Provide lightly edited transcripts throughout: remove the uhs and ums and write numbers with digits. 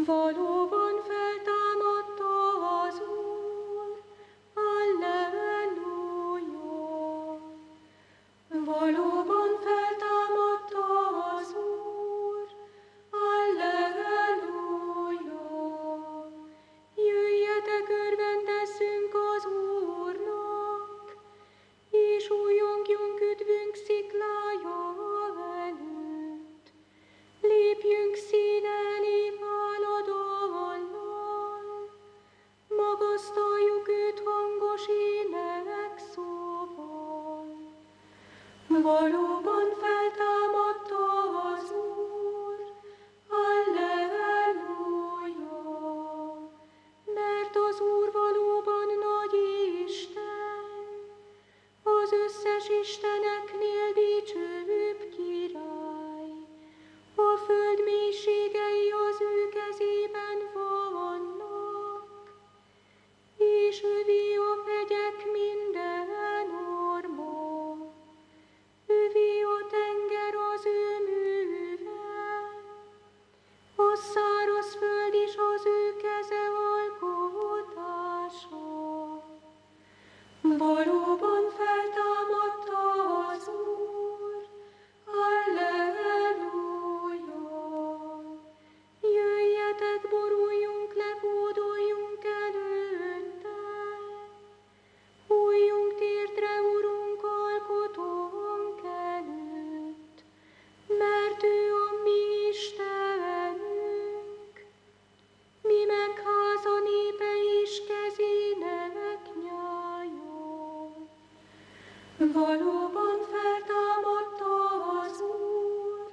Valóban feltámadta az Úr, halleluja! Valóban feltámadta az Úr, halleluja! Jöjjetek, örvendezzünk az Úrnak, és újjongjunk üdvünk sziklája előtt. Lépjünk színe elé váladallal, magasztaljuk őt hangos énekszóval. Valóban feltámadta az Úr, halleluja! Mert az Úr valóban nagy Isten, az összes isteneknél dicsőbb király. A föld mélységei az ő kezében vannak, és övé a hegyek minden orma. Övé a tenger az ő műve, a száraz föld is az ő keze alkotása. Valóban feltámadta az Úr, halleluja! Jöjjetek, boruljunk le, hódoljunk előtte, hulljunk térdre, Urunk, alkotónk előtt, mert ő a mi Istenünk, mi meg háza népe és kezének nyája. Valóban feltámadta az Úr,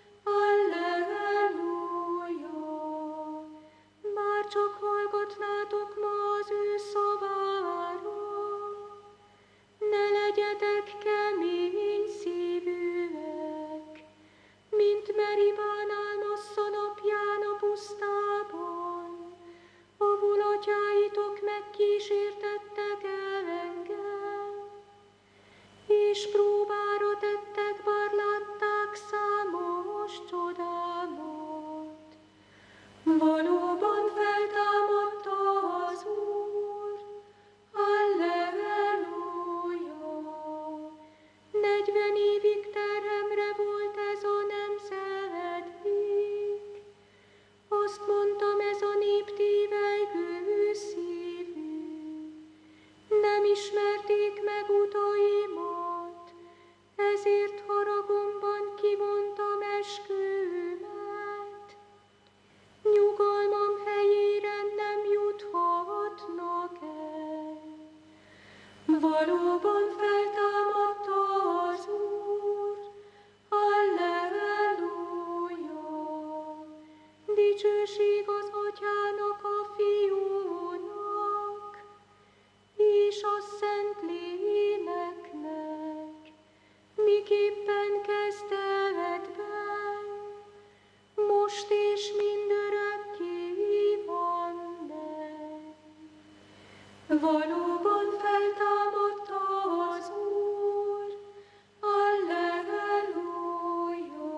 halleluja! Bár csak hallgatnátok ma az ő szavára, ne legyetek kemény szívűek, mint Meribán Massza napján a pusztában, ahol atyáitok megkísértettek engem, és próbára tettek, bár látták számos csodámat. Valóban feltámadta az Úr, halleluja! 40 évig terhemre volt ez a nemzedék. Azt mondtam, ez a nép tévelygő szívű. Nem ismerték meg utaimat, ezért haragomban kivontam eskümet. Nyugalmam helyére nem juthatnak el. Valóban feltámadta az Úr, halleluja! Dicsőség az Atyának, a Fiúnak, és a Szent Léleknek, miképpen kezdetben, most és mindörökké van. Valóban feltámadta az Úr, halleluja!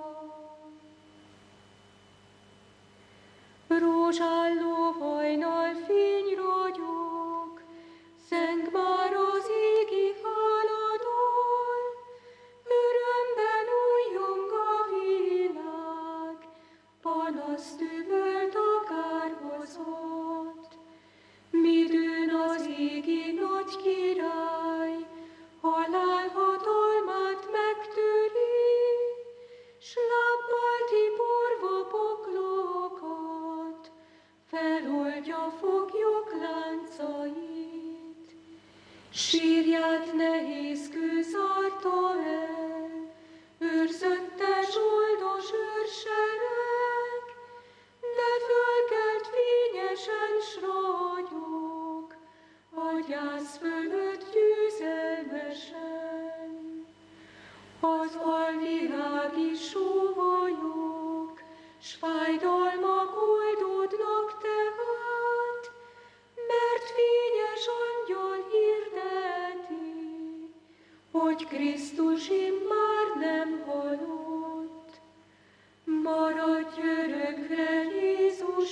Rózsálló hajnal fény ragyog, zeng már az égi haladón, örömben újjong a világ, panaszt üvölt akár hozott. Midőn az égi nagy király, halál hatalmát megtöri, s lábbal tiporva poklokat, feloldja foglyok láncait. Sírját nehéz kő zárta el, őrzöttes oldos őrsereg, de fölkelt fényesen s ragyog, a gyász fölött győzelmesen. Az alvilági sóvajok, s fájdalmak oldódnak tehát, mert fényes angyal hirdeti, hogy Krisztus immár nem halott. Maradj örökre Jézus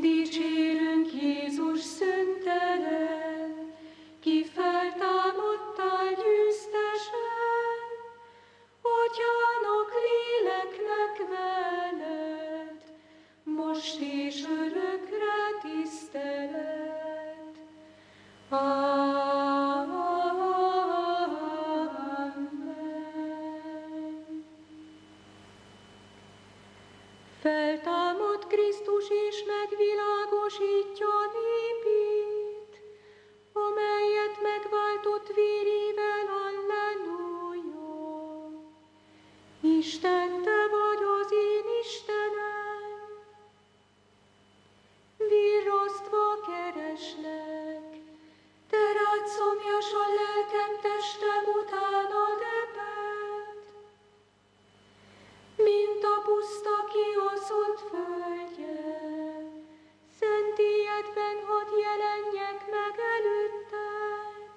Dicsérünk Jézus szöntelen, ki feltámadtál győztesen, Atyának, léleknek veled, most és örökre tisztelet. Amen. Feltámad Krisztus és megvilágosítja népét, amelyet megváltott vérével, alleluja. Isten, te vagy az én Istenem, virrasztva kereslek, te rád szomjas a lelkem, testem utánad ebed, mint a puszta kiosztott földje. Szent éjedben hadd jelenjek meg előtted,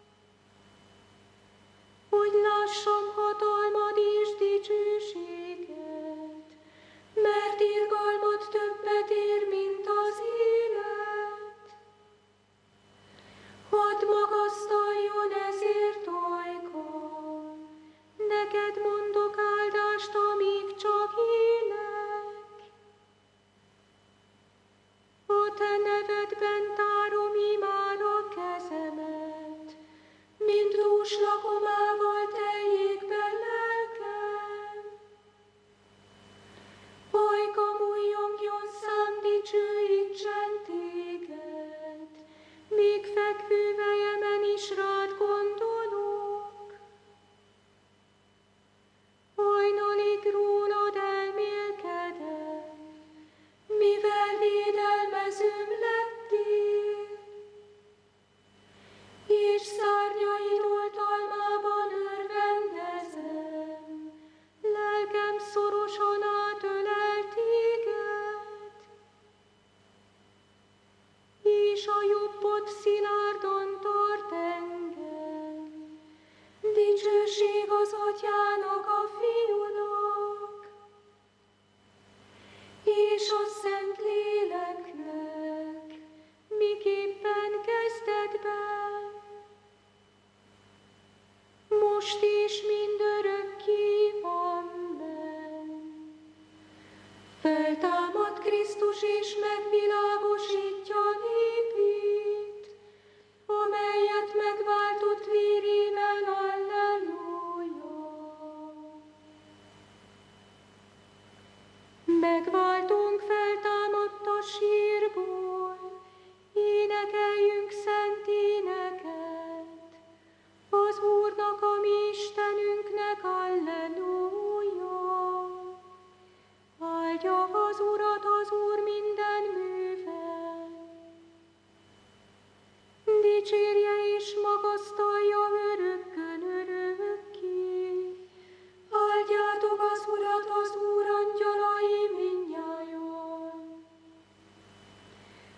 hogy lássam hatalmad és dicsőséged, mert irgalmad többet ér, mint az élet. Hadd magasztaljon ezért ajkam, neked mondok áldást, amíg csak élek. A te nevedben tárom imád a kezemet, mint dús lakomával teljék be lelkem. Ajkam újjongjon szám, dicsőítsen téged, még fekvő vejemen is rád gondolok. Hajnalig rólad elmélkedek, mivel védelmezőm lettél, és szárnyaid oltalmában örvendezem, lelkem szorosan átölel téged, és a jobbod szilárdan tart engem. Dicsőség az Atyának, a Fiúnak, és a Szent Léleknek, miképpen kezdetben, most és mindörökké. Amen. Feltámad Krisztus és megvilágosítja népét, amelyet megváltott vérével, alleluja. Megváltunk feltámadt a sírból, énekeljünk szent éneket, az Úrnak, a mi Istenünknek, alleluja. Áldja az Urat az Úr minden műve, dicsérje és magasztalja örökkön örökké. Áldjátok az Urat, az Úr angyalai mindnyájan.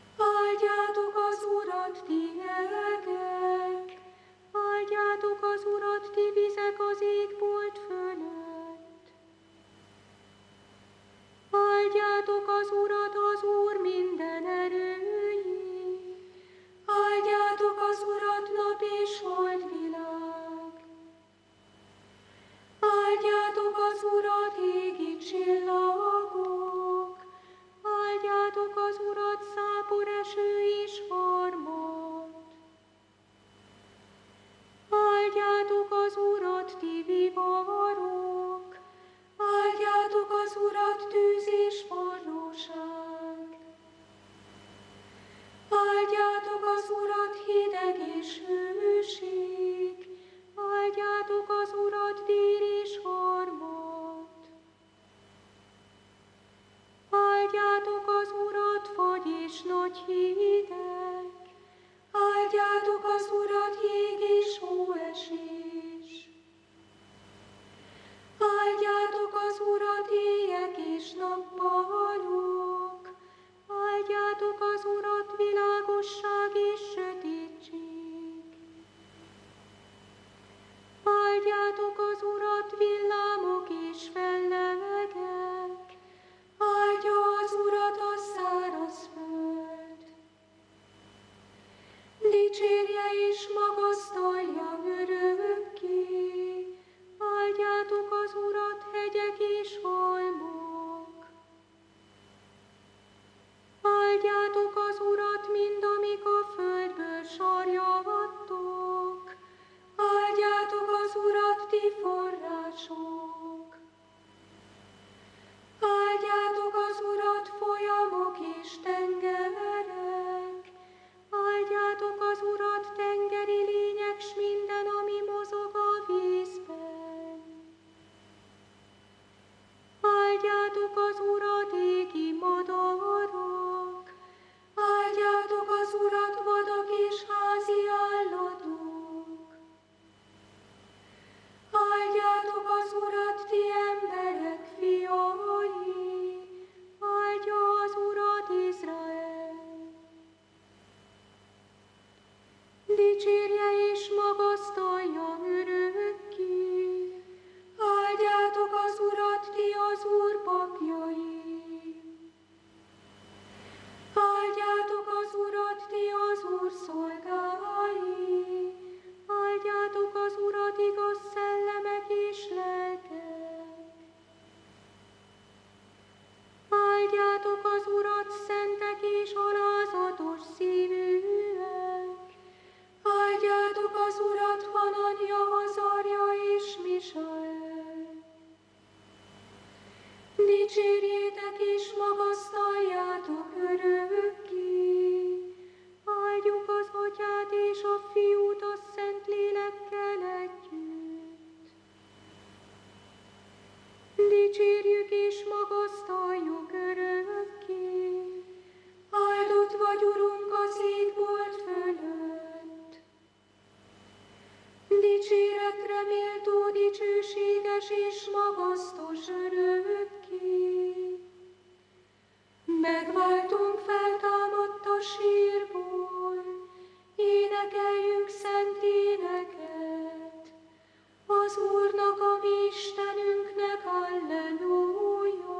Megváltunk feltámadt a sírból, énekeljük szent éneket. Az Úrnak, a mi Istenünknek, halleluja!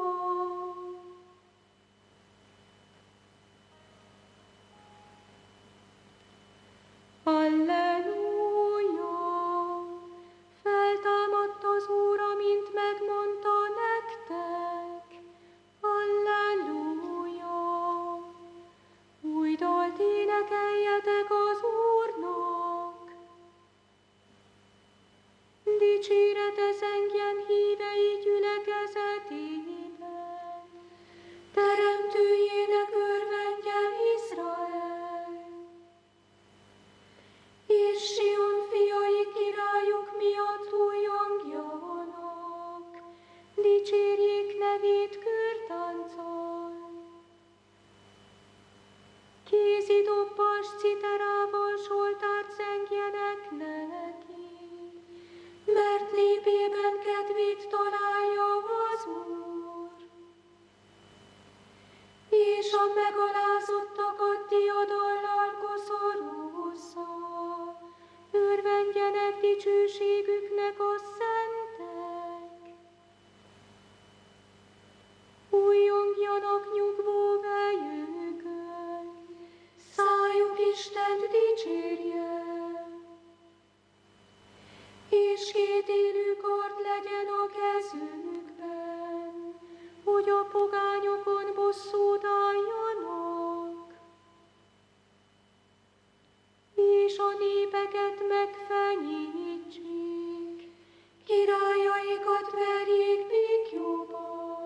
Halleluja! Feltámadt az Úr, amint megmondta nektek. Halleluja! Új dalt énekeljetek az Úrnak. Dicséret zengjen hívei gyülekezetében. Teremtőjének örvendjen Izrael. És Sion fiai királyuk miatt újongjanak. Dicsérjék nevét körtánccal. Kézidobbas citerával zsoltárt zengjenek neki, mert népében kedvét találja az Úr. És a megalázottakat diadallal koszorúzza, örvendjenek dicsőségüknek a szentek. Újjongjanak nyugvó vejükön, szájuk Istent dicsérje. És kétélű kard legyen a kezükben, hogy a pogányokon bosszút álljanak. És a népeket megfenyítsék, királyaikat verjék békjóba,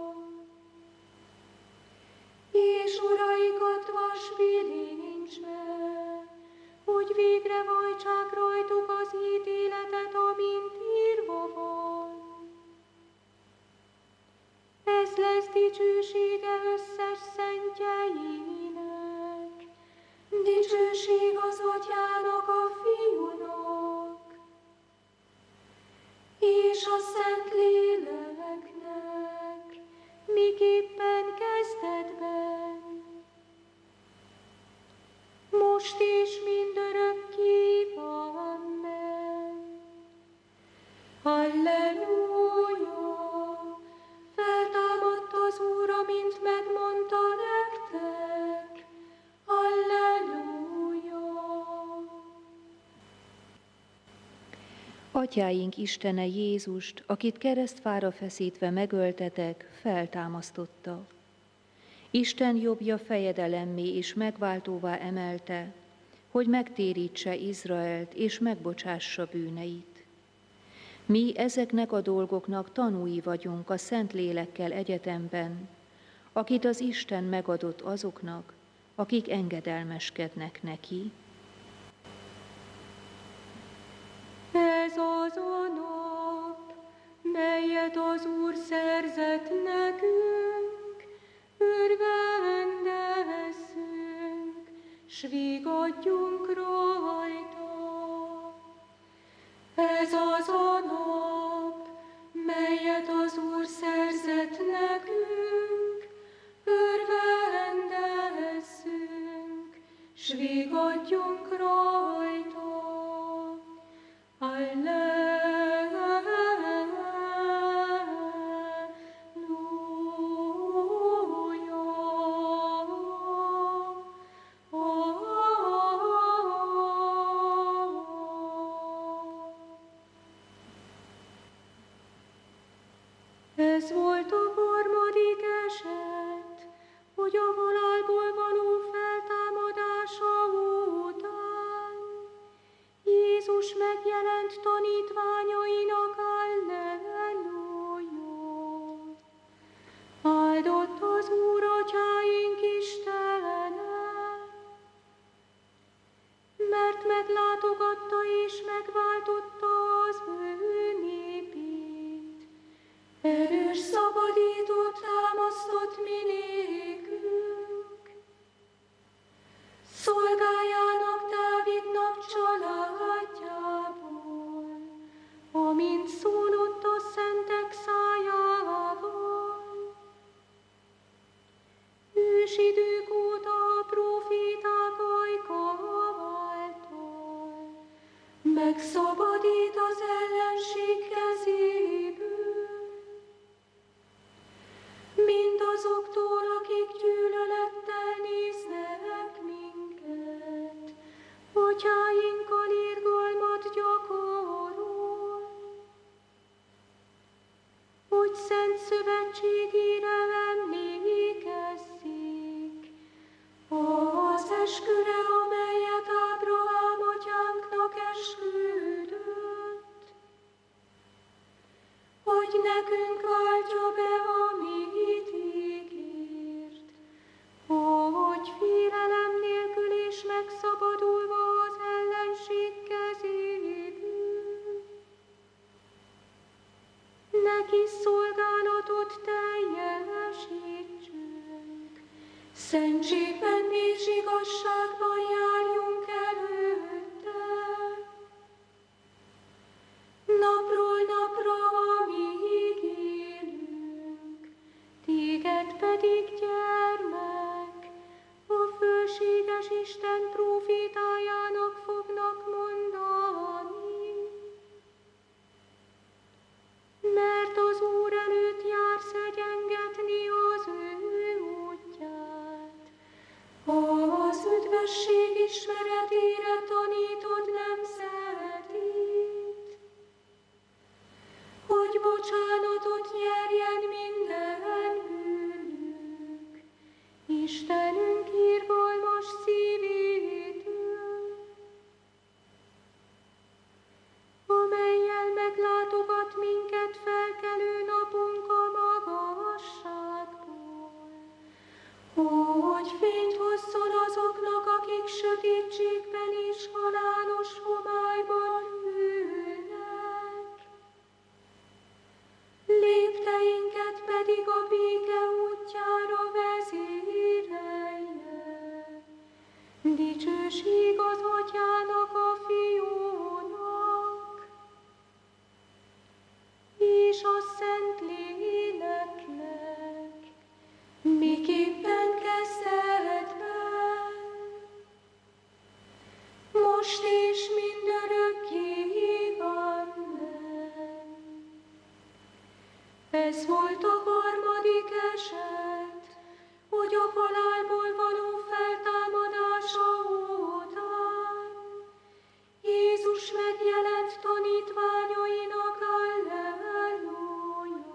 és uraikat vasbilincsbe, hogy végre vajtsák rajtuk az ítéletet, amint írva van. Ez lesz dicsősége összes szentjeinek, dicsőség az Atyának, a Fiúnak, és a Szentléleknek, miképpen kezdetben, most és mindörökké. Amen. Halleluja! Feltámadt az Úr, amint megmondta nektek. Halleluja! Atyáink Istene Jézust, akit keresztfára feszítve megöltetek, feltámasztotta. Isten jobbja fejedelemmé és megváltóvá emelte, hogy megtérítse Izraelt és megbocsássa bűneit. Mi ezeknek a dolgoknak tanúi vagyunk a Szentlélekkel egyetemben, akit az Isten megadott azoknak, akik engedelmeskednek neki. Ez az a nap, melyet az Úr szerzett nekünk, örvendezzünk, s vigadjunk rajta. Ez az a nap, melyet az Úr szerzett nekünk, örvendezzünk, s vigadjunk rajta. Ez volt a harmadik eset, hogy a halálból való feltámadása után Jézus megjelent tanítványainak. Halleluja! Áldott az Úr, Atyáink Istene, mert meglátogatta és megváltotta az ő népét. Erős szabadítót támasztott mi nélkül, ősidők óta a proféták ajkaváltól, megszabadít az ellenség kezéből, mindazoktól, akik gyűlölettel néznek minket, atyáinkkal irgalmat gyakorol, hogy szent szövetségére emlékezzék az esküre, amelyet Ábrahám atyánknak esküdött, hogy nekünk váltja be, amit ígért, hogy félelem nélkül és megszabadulva az ellenség kezéből, neki szolgálatot teljesítsünk, szentségben és igazságban járjunk előtte. Napról napra, amíg élünk, téged pedig, gyermek, a fölséges Isten prófétájának fognak mondani. Mert az Úr előtt jársz egyengetni az ő útját, az üdvösség ismeretére tanítod nemzetét, hogy bocsánatot nyerjen minden bűnük, Istenünk irgalmas szívétől, amellyel meglátogat minket felkelő napunk a magasságból, hogy fényt hozzon azoknak, akik sötétségben és halálos homályban ülnek, lépteinket pedig a béke útjára vezérelje. Dicsőség az Atyának, a Fiúnak, és a Szentléleknek, miképpen kezdetben, most és mindörökké. Amen. Ez volt a harmadik eset, hogy a halálból való feltámadása után Jézus megjelent tanítványainak. Alleluja!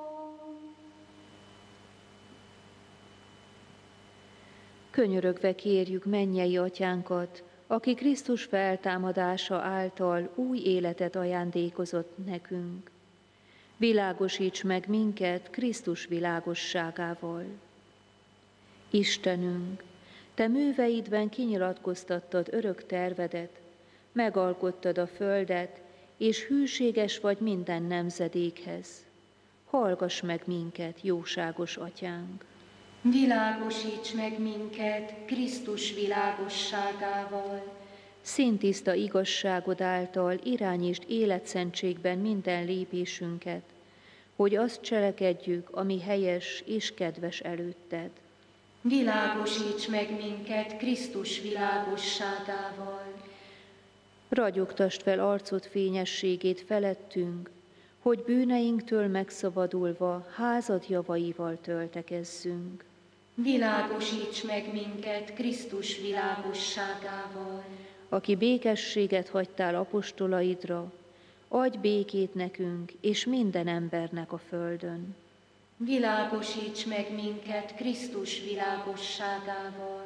Könyörögve kérjük mennyei Atyánkat, aki Krisztus feltámadása által új életet ajándékozott nekünk. Világosíts meg minket Krisztus világosságával. Istenünk, Te műveidben kinyilatkoztattad örök tervedet, megalkottad a földet, és hűséges vagy minden nemzedékhez. Hallgass meg minket, jóságos Atyánk! Világosíts meg minket Krisztus világosságával. Színtiszta igazságod által irányítsd életszentségben minden lépésünket, hogy azt cselekedjük, ami helyes és kedves előtted. Világosíts meg minket Krisztus világosságával. Ragyogtasd fel arcod fényességét felettünk, hogy bűneinktől megszabadulva házad javaival töltekezzünk. Világosíts meg minket Krisztus világosságával. Aki békességet hagytál apostolaidra, adj békét nekünk és minden embernek a földön. Világosíts meg minket Krisztus világosságával.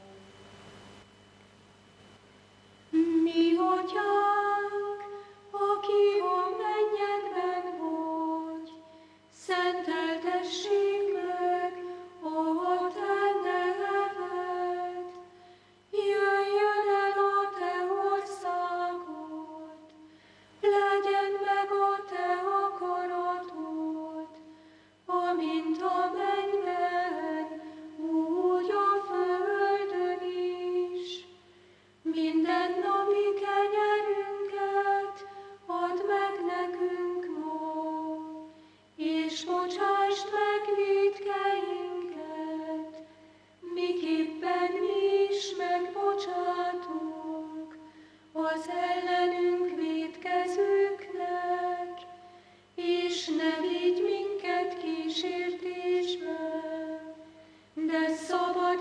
Mi Atyánk, aki a mennyekben vagy, szenteltessék meg a Te neved. Jöjjön el a Te országod, legyen meg a Te akaratod, amint a mennyben, úgy a földön is. Mindennapi kenyerünket add meg nekünk ma, és bocsásd meg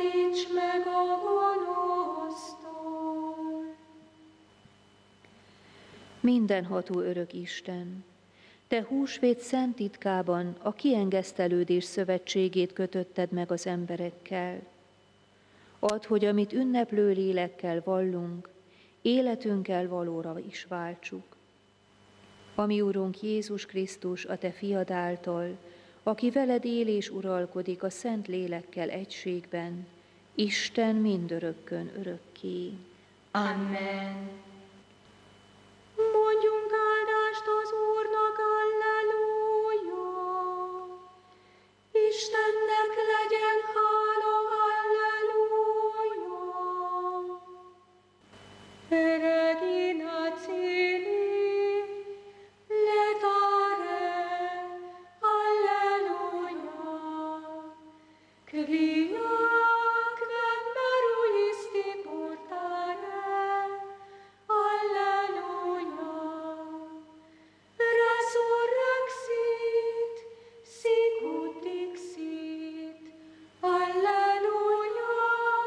Szabadíts meg a gonosztól! Mindenható örök Isten, Te húsvét szent titkában a kiengesztelődés szövetségét kötötted meg az emberekkel. Add, hogy amit ünneplő lélekkel vallunk, életünkkel valóra is váltsuk. Ami Urunk Jézus Krisztus, a Te fiad által, aki veled él és uralkodik a Szent Lélekkel egységben, Isten mindörökkön örökké. Amen. Mondjunk áldást az Úrnak, alleluja! Istennek legyen hála, alleluja! Regina Cili, letare, alleluia! Quia quem meruisti portare, alleluia! Resurrexit, sicut dixit, alleluia!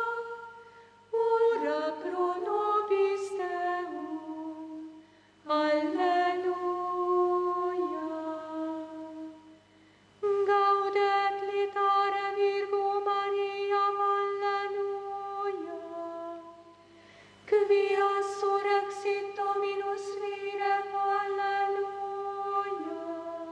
Ora pro nobis Deum, alleluia! Gaudet litare Virgo Mariam, alleluia! Quia surrexit Dominus Virem, alleluia!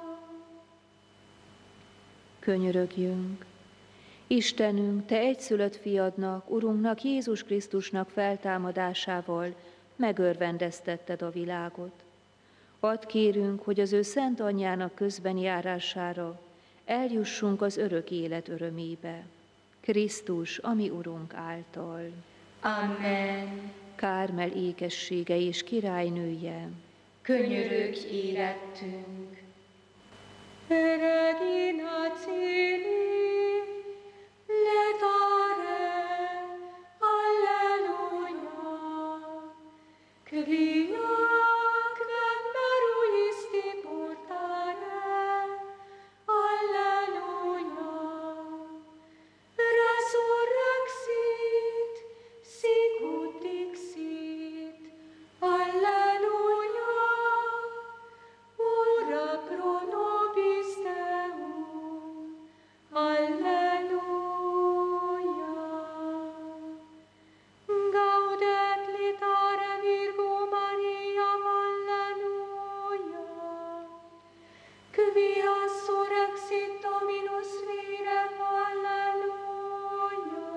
Könyörögjünk! Istenünk, Te egyszülött fiadnak, Urunknak, Jézus Krisztusnak feltámadásával megörvendeztetted a világot. Add kérünk, hogy az ő szent anyjának közben járására eljussunk az örök élet örömébe. Krisztus, ami Urunk által. Amen. Kármel ékessége és királynője, Könyörögj érettünk. Regina Cili, letare, alleluia! Quia quem meruisti portare, alleluia! Resurrexit, sicut dixit, alleluia! Ora pro nobis Deum, alleluia! Gaudet litare Virgo Mariam, alleluia! Quia surrexit Dominus Virem, alleluia!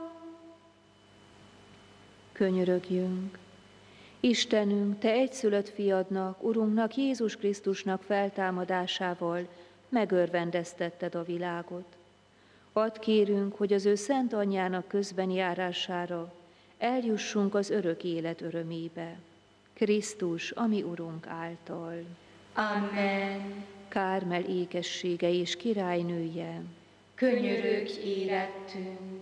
könyörögjünk! Istenünk, Te egyszülött fiadnak, Urunknak, Jézus Krisztusnak feltámadásával megörvendeztetted a világot. Add kérünk, hogy az ő szent anyjának közben járására eljussunk az örök élet örömébe. Krisztus, ami Urunk által. Amen. Kármel ékessége és királynője, Könyörögj érettünk.